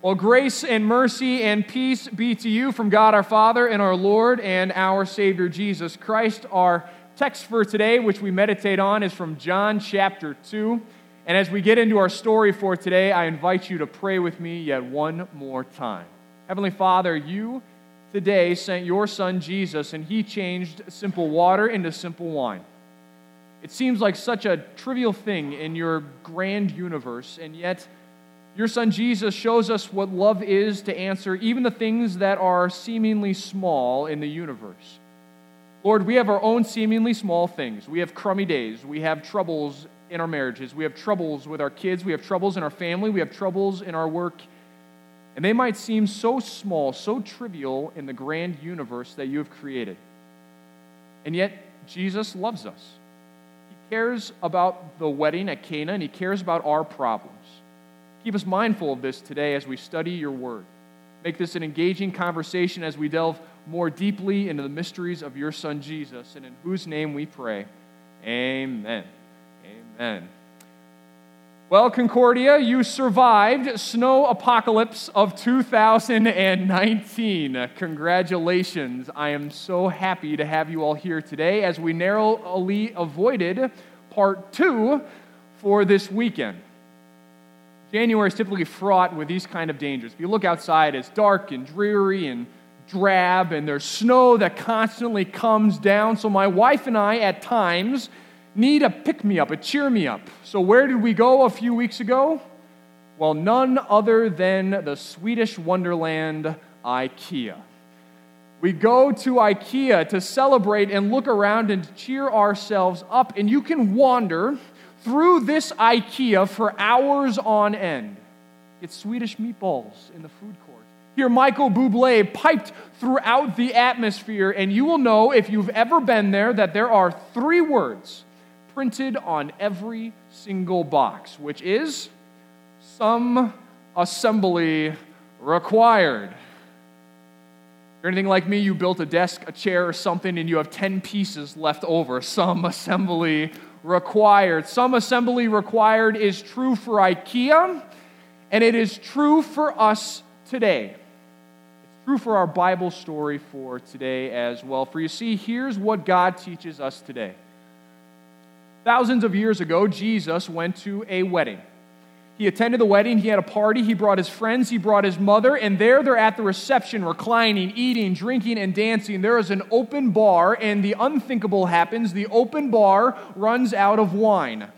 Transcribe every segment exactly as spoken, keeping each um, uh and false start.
Well, grace and mercy and peace be to you from God our Father and our Lord and our Savior Jesus Christ. Our text for today, which we meditate on, is from John chapter two. And as we get into our story for today, I invite you to pray with me yet one more time. Heavenly Father, you today sent your Son Jesus, and he changed simple water into simple wine. It seems like such a trivial thing in your grand universe, and yet your Son Jesus shows us what love is to answer even the things that are seemingly small in the universe. Lord, we have our own seemingly small things. We have crummy days. We have troubles in our marriages. We have troubles with our kids. We have troubles in our family. We have troubles in our work. And they might seem so small, so trivial in the grand universe that you have created. And yet, Jesus loves us. He cares about the wedding at Cana, and he cares about our problems. Keep us mindful of this today as we study your word. Make this an engaging conversation as we delve more deeply into the mysteries of your Son Jesus, and in whose name we pray. Amen. Amen. Well, Concordia, you survived snow apocalypse of two thousand nineteen. Congratulations. I am so happy to have you all here today as we narrowly avoided part two for this weekend. January is typically fraught with these kind of dangers. If you look outside, it's dark and dreary and drab, and there's snow that constantly comes down. So my wife and I, at times, need a pick-me-up, a cheer-me-up. So where did we go a few weeks ago? Well, none other than the Swedish wonderland, IKEA. We go to IKEA to celebrate and look around and cheer ourselves up, and you can wander through this IKEA for hours on end. Get Swedish meatballs in the food court. Hear Michael Bublé piped throughout the atmosphere, and you will know, if you've ever been there, that there are three words printed on every single box, which is some assembly required. If you're anything like me, you built a desk, a chair, or something, and you have ten pieces left over. Some assembly required. Some assembly required is true for IKEA, and it is true for us today. It's true for our Bible story for today as well. For you see, here's what God teaches us today. Thousands of years ago, Jesus went to a wedding. He attended the wedding, he had a party, he brought his friends, he brought his mother, and there they're at the reception, reclining, eating, drinking, and dancing. There is an open bar, and the unthinkable happens. The open bar runs out of wine.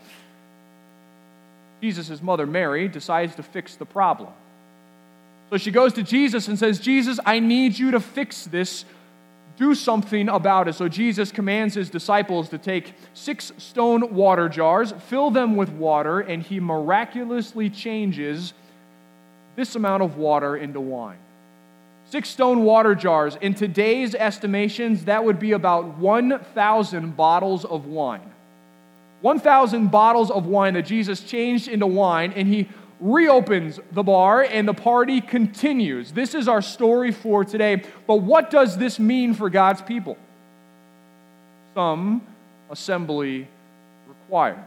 Jesus' mother, Mary, decides to fix the problem. So she goes to Jesus and says, Jesus, I need you to fix this. Do something about it. So Jesus commands his disciples to take six stone water jars, fill them with water, and he miraculously changes this amount of water into wine. Six stone water jars. In today's estimations, that would be about one thousand bottles of wine. one thousand bottles of wine that Jesus changed into wine, and he reopens the bar, and the party continues. This is our story for today. But what does this mean for God's people? Some assembly required.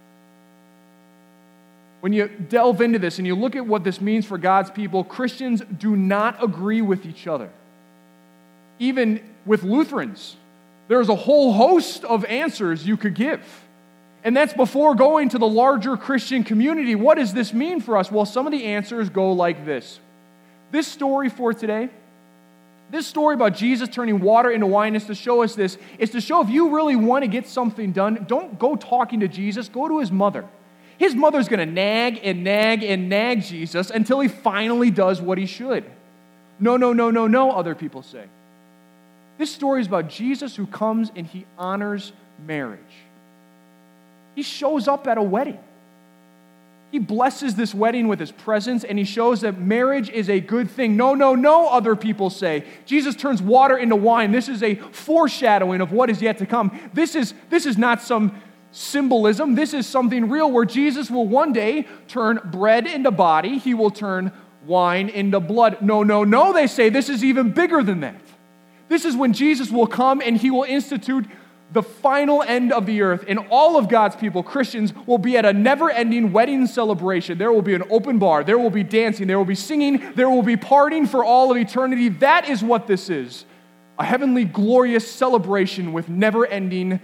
When you delve into this and you look at what this means for God's people, Christians do not agree with each other. Even with Lutherans, there's a whole host of answers you could give. And that's before going to the larger Christian community. What does this mean for us? Well, some of the answers go like this. This story for today, this story about Jesus turning water into wine is to show us this. It's to show if you really want to get something done, don't go talking to Jesus, go to his mother. His mother's going to nag and nag and nag Jesus until he finally does what he should. No, no, no, no, no, other people say. This story is about Jesus who comes and he honors marriage. He shows up at a wedding. He blesses this wedding with his presence, and he shows that marriage is a good thing. No, no, no, other people say. Jesus turns water into wine. This is a foreshadowing of what is yet to come. This is, this is not some symbolism. This is something real where Jesus will one day turn bread into body. He will turn wine into blood. No, no, no, they say. This is even bigger than that. This is when Jesus will come and he will institute the final end of the earth, and all of God's people, Christians, will be at a never-ending wedding celebration. There will be an open bar. There will be dancing. There will be singing. There will be partying for all of eternity. That is what this is. A heavenly, glorious celebration with never-endingness.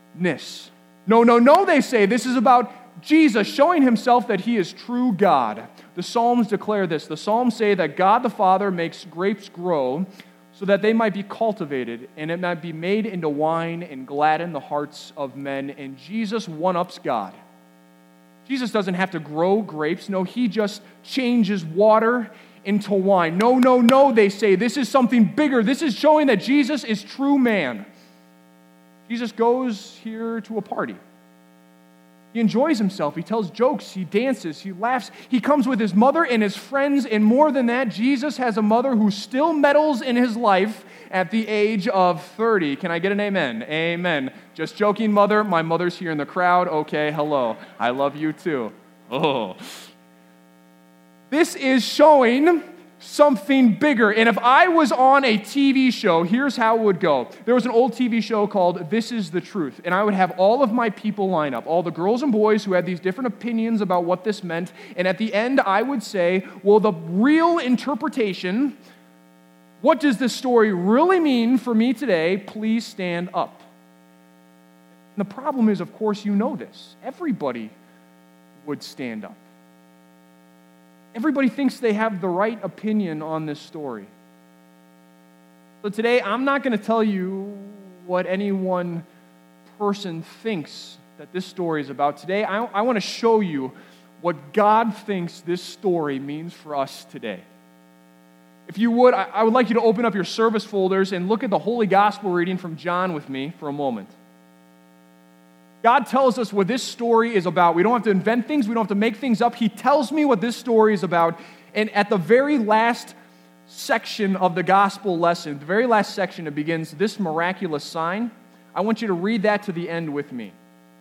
No, no, no, they say. This is about Jesus showing himself that he is true God. The Psalms declare this. The Psalms say that God the Father makes grapes grow so that they might be cultivated, and it might be made into wine and gladden the hearts of men. And Jesus one-ups God. Jesus doesn't have to grow grapes. No, he just changes water into wine. No, no, no, they say. This is something bigger. This is showing that Jesus is true man. Jesus goes here to a party. He enjoys himself. He tells jokes. He dances. He laughs. He comes with his mother and his friends. And more than that, Jesus has a mother who still meddles in his life at the age of thirty. Can I get an amen? Amen. Just joking, mother. My mother's here in the crowd. Okay, hello. I love you too. Oh. This is showing something bigger. And if I was on a T V show, here's how it would go. There was an old T V show called This Is the Truth, and I would have all of my people line up, all the girls and boys who had these different opinions about what this meant, and at the end I would say, well, the real interpretation, what does this story really mean for me today? Please stand up. And the problem is, of course, you know this. Everybody would stand up. Everybody thinks they have the right opinion on this story. So today, I'm not going to tell you what any one person thinks that this story is about. Today, I, I want to show you what God thinks this story means for us today. If you would, I, I would like you to open up your service folders and look at the Holy Gospel reading from John with me for a moment. God tells us what this story is about. We don't have to invent things. We don't have to make things up. He tells me what this story is about. And at the very last section of the gospel lesson, the very last section, it begins, this miraculous sign. I want you to read that to the end with me.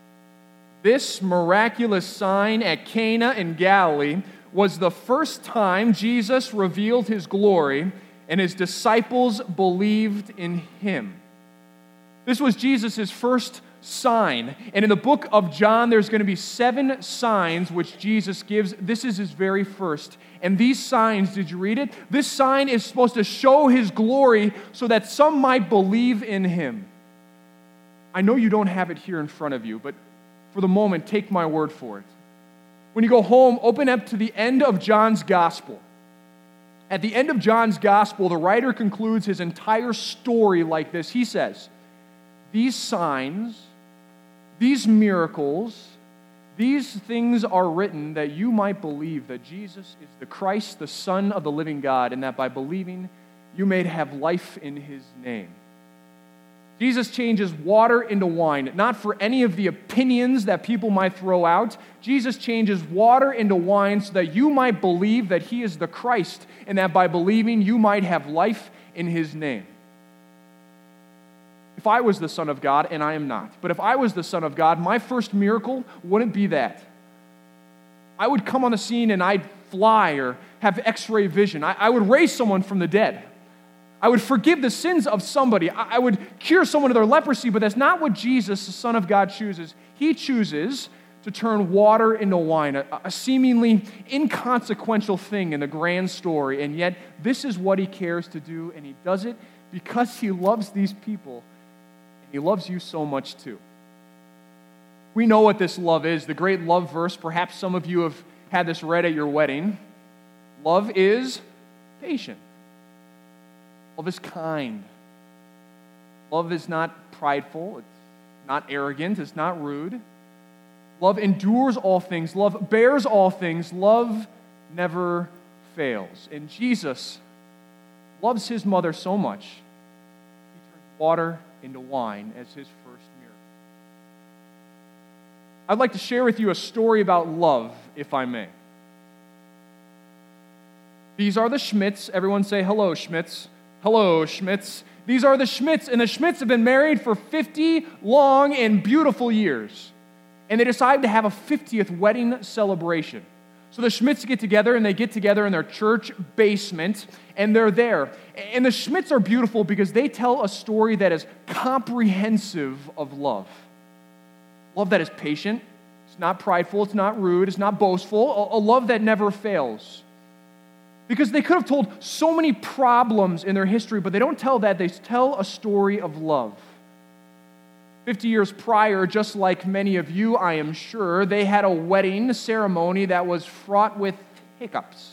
This miraculous sign at Cana in Galilee was the first time Jesus revealed his glory, and his disciples believed in him. This was Jesus' first sign. And in the book of John, there's going to be seven signs which Jesus gives. This is his very first. And these signs, did you read it? This sign is supposed to show his glory so that some might believe in him. I know you don't have it here in front of you, but for the moment, take my word for it. When you go home, open up to the end of John's gospel. At the end of John's gospel, the writer concludes his entire story like this. He says, these signs, these miracles, these things are written that you might believe that Jesus is the Christ, the Son of the living God, and that by believing you may have life in his name. Jesus changes water into wine, not for any of the opinions that people might throw out. Jesus changes water into wine so that you might believe that he is the Christ, and that by believing you might have life in his name. If I was the Son of God, and I am not, but if I was the Son of God, my first miracle wouldn't be that. I would come on the scene and I'd fly or have x-ray vision. I, I would raise someone from the dead. I would forgive the sins of somebody. I, I would cure someone of their leprosy, but that's not what Jesus, the Son of God, chooses. He chooses to turn water into wine, a, a seemingly inconsequential thing in the grand story, and yet this is what he cares to do, and he does it because he loves these people. He loves you so much too. We know what this love is. The great love verse, perhaps some of you have had this read at your wedding. Love is patient. Love is kind. Love is not prideful. It's not arrogant. It's not rude. Love endures all things. Love bears all things. Love never fails. And Jesus loves his mother so much, he turns water into wine as his first miracle. I'd like to share with you a story about love, if I may. These are the Schmidts. Everyone say hello, Schmidts. Hello, Schmidts. These are the Schmidts, and the Schmidts have been married for fifty long and beautiful years. And they decided to have a fiftieth wedding celebration. So the Schmidts get together, and they get together in their church basement, and they're there. And the Schmidts are beautiful because they tell a story that is comprehensive of love. Love that is patient. It's not prideful. It's not rude. It's not boastful. A, a love that never fails. Because they could have told so many problems in their history, but they don't tell that. They tell a story of love. Fifty years prior, just like many of you, I am sure, they had a wedding ceremony that was fraught with hiccups.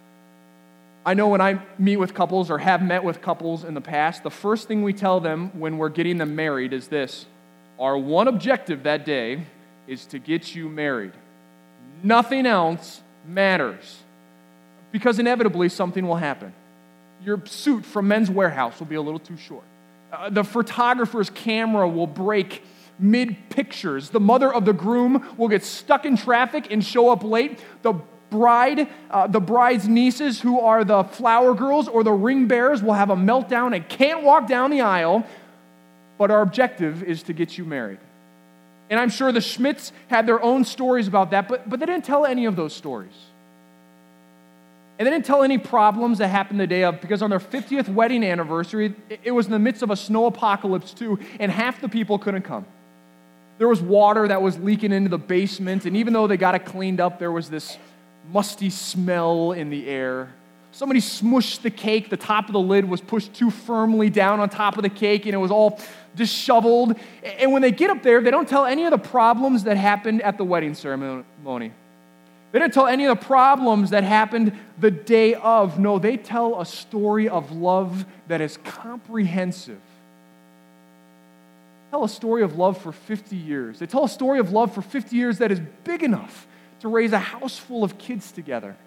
I know when I meet with couples or have met with couples in the past, the first thing we tell them when we're getting them married is this: our one objective that day is to get you married. Nothing else matters. Because inevitably something will happen. Your suit from Men's Warehouse will be a little too short. Uh, the photographer's camera will break mid-pictures. The mother of the groom will get stuck in traffic and show up late. The bride, uh, the bride's nieces, who are the flower girls or the ring bearers, will have a meltdown and can't walk down the aisle. But our objective is to get you married. And I'm sure the Schmidts had their own stories about that, but, but they didn't tell any of those stories. And they didn't tell any problems that happened the day of, because on their fiftieth wedding anniversary, it was in the midst of a snow apocalypse too, and half the people couldn't come. There was water that was leaking into the basement, and even though they got it cleaned up, there was this musty smell in the air. Somebody smushed the cake. The top of the lid was pushed too firmly down on top of the cake, and it was all disheveled. And when they get up there, they don't tell any of the problems that happened at the wedding ceremony. They didn't tell any of the problems that happened the day of. No, they tell a story of love that is comprehensive. They tell a story of love for fifty years. They tell a story of love for fifty years that is big enough to raise a house full of kids together.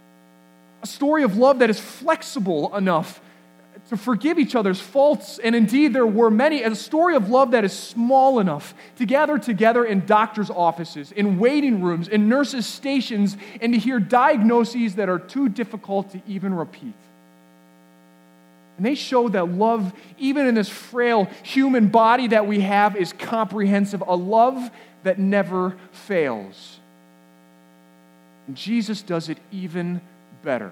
A story of love that is flexible enough to forgive each other's faults, and indeed there were many. A story of love that is small enough to gather together in doctors' offices, in waiting rooms, in nurses' stations, and to hear diagnoses that are too difficult to even repeat. And they show that love, even in this frail human body that we have, is comprehensive, a love that never fails. And Jesus does it even better.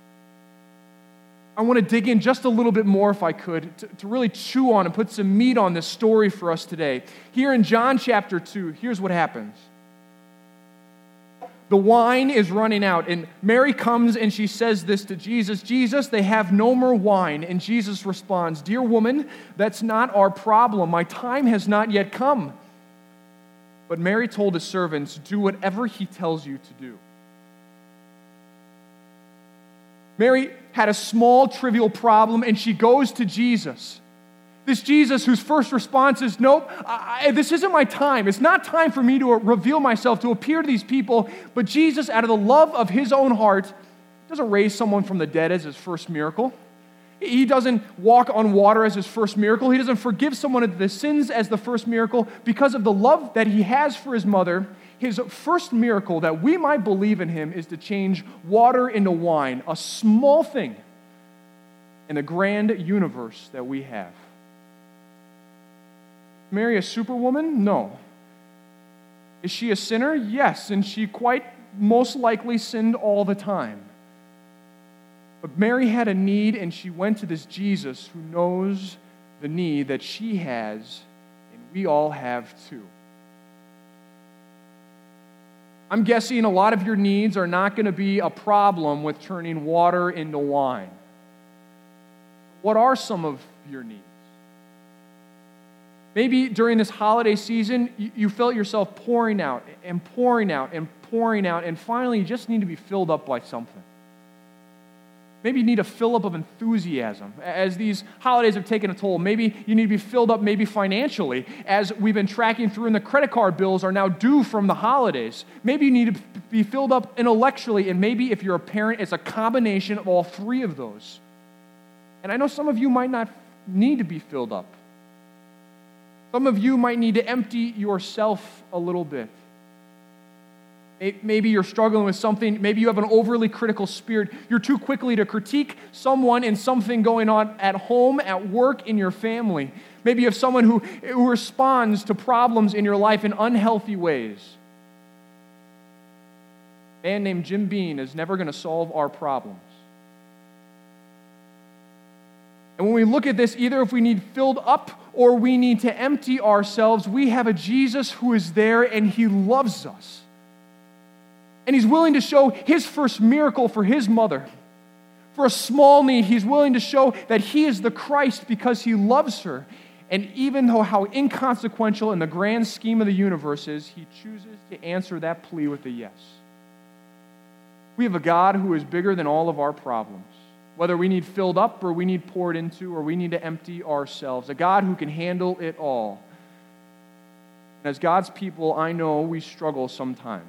I want to dig in just a little bit more, if I could, to, to really chew on and put some meat on this story for us today. Here in John chapter two, here's what happens. The wine is running out, and Mary comes and she says this to Jesus: Jesus, they have no more wine. And Jesus responds, "Dear woman, that's not our problem. My time has not yet come." But Mary told his servants, "Do whatever he tells you to do." Mary had a small, trivial problem, and she goes to Jesus. This Jesus whose first response is, nope, I, this isn't my time. It's not time for me to reveal myself, to appear to these people. But Jesus, out of the love of his own heart, doesn't raise someone from the dead as his first miracle. He doesn't walk on water as his first miracle. He doesn't forgive someone of the sins as the first miracle. Because of the love that he has for his mother, his first miracle that we might believe in him is to change water into wine, a small thing in the grand universe that we have. Mary a superwoman? No. Is she a sinner? Yes, and she quite most likely sinned all the time. But Mary had a need, and she went to this Jesus who knows the need that she has, and we all have too. I'm guessing a lot of your needs are not going to be a problem with turning water into wine. What are some of your needs? Maybe during this holiday season, you felt yourself pouring out and pouring out and pouring out, and finally you just need to be filled up by something. Maybe you need a fill-up of enthusiasm as these holidays have taken a toll. Maybe you need to be filled up maybe financially as we've been tracking through and the credit card bills are now due from the holidays. Maybe you need to be filled up intellectually, and maybe if you're a parent, it's a combination of all three of those. And I know some of you might not need to be filled up. Some of you might need to empty yourself a little bit. Maybe you're struggling with something. Maybe you have an overly critical spirit. You're too quickly to critique someone and something going on at home, at work, in your family. Maybe you have someone who, who responds to problems in your life in unhealthy ways. A man named Jim Beam is never going to solve our problems. And when we look at this, either if we need filled up or we need to empty ourselves, we have a Jesus who is there and he loves us. And he's willing to show his first miracle for his mother. For a small need, he's willing to show that he is the Christ because he loves her. And even though how inconsequential in the grand scheme of the universe is, he chooses to answer that plea with a yes. We have a God who is bigger than all of our problems. Whether we need filled up or we need poured into or we need to empty ourselves. A God who can handle it all. And as God's people, I know we struggle sometimes.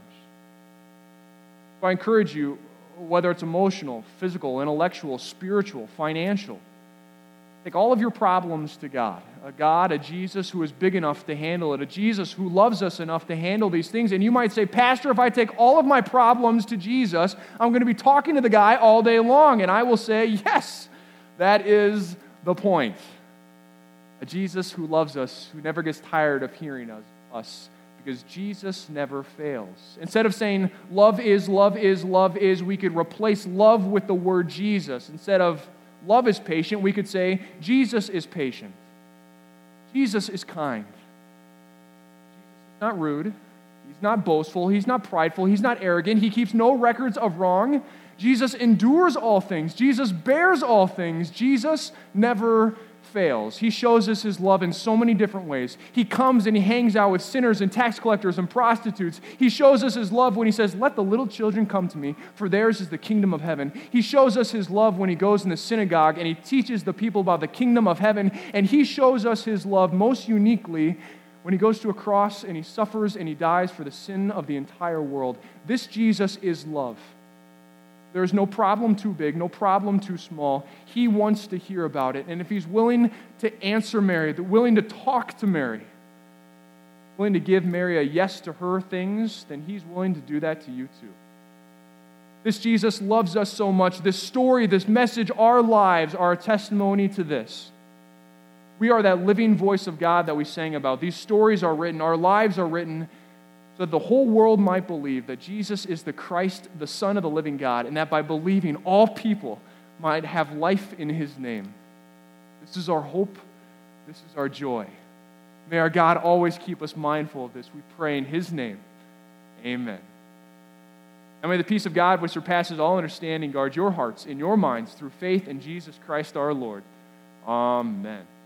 So I encourage you, whether it's emotional, physical, intellectual, spiritual, financial, take all of your problems to God. A God, a Jesus who is big enough to handle it. A Jesus who loves us enough to handle these things. And you might say, Pastor, if I take all of my problems to Jesus, I'm going to be talking to the guy all day long. And I will say, yes, that is the point. A Jesus who loves us, who never gets tired of hearing us, us because Jesus never fails. Instead of saying, love is, love is, love is, we could replace love with the word Jesus. Instead of love is patient, we could say, Jesus is patient. Jesus is kind. Jesus is not rude. He's not boastful. He's not prideful. He's not arrogant. He keeps no records of wrong. Jesus endures all things. Jesus bears all things. Jesus never fails. He shows us his love in so many different ways. He comes and he hangs out with sinners and tax collectors and prostitutes. He shows us his love when he says, let the little children come to me, for theirs is the kingdom of heaven. He shows us his love when he goes in the synagogue and he teaches the people about the kingdom of heaven. And he shows us his love most uniquely when he goes to a cross and he suffers and he dies for the sin of the entire world. This Jesus is love. There is no problem too big, no problem too small. He wants to hear about it. And if he's willing to answer Mary, willing to talk to Mary, willing to give Mary a yes to her things, then he's willing to do that to you too. This Jesus loves us so much. This story, this message, our lives are a testimony to this. We are that living voice of God that we sang about. These stories are written, our lives are written, so that the whole world might believe that Jesus is the Christ, the Son of the living God, and that by believing, all people might have life in his name. This is our hope. This is our joy. May our God always keep us mindful of this. We pray in his name. Amen. And may the peace of God, which surpasses all understanding, guard your hearts and your minds through faith in Jesus Christ our Lord. Amen.